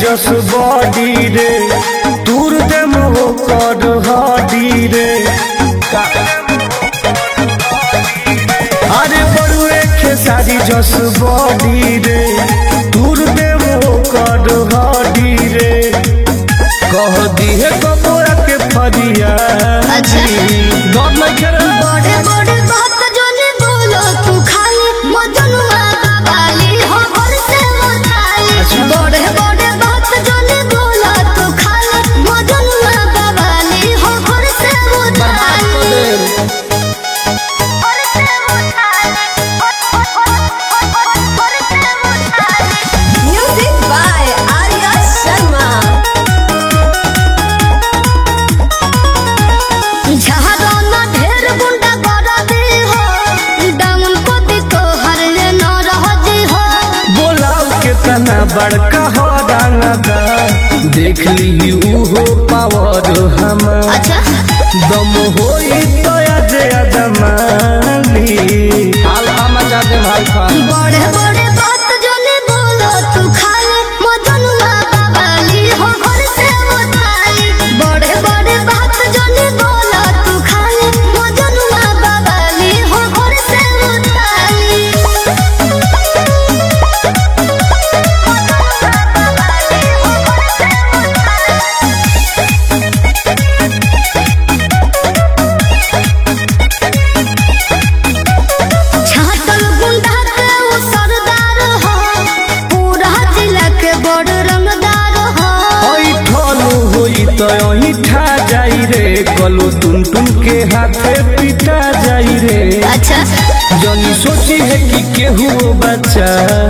जस बॉडी रे दूर दे मोह कर हडी रे अरे बड़ुए खेसारी जस बॉडी रे दूर दे मोह कर हडी रे कह दी है कबोरा के फरिया गॉड लाइक बड़े बड़े बात जो ने बोलो तू खाली मजनुआ बाबाली हो घर से उठाली बड़े बड़े बात जो ने बोलो तू खाली मजनुआ बाबाली हो घर से उठाली म्यूजिक बाय आर्या शर्मा बड़का हो डांगा देख ली उहो पावर हम दम होई तो अजमाली हाल मचा दे भाई बड़े बड़े बात जो ने बोलो तू खाली मजनुआ बाबाली हो घर से उठाली बड़े बड़े बात जो ने बोलो तू खाली मजनुआ बाबाली हो घर से उठाली कलो टुन टुन के हाथे पिटा जाई रे अच्छा जनी सोची है कि केहू बच्चा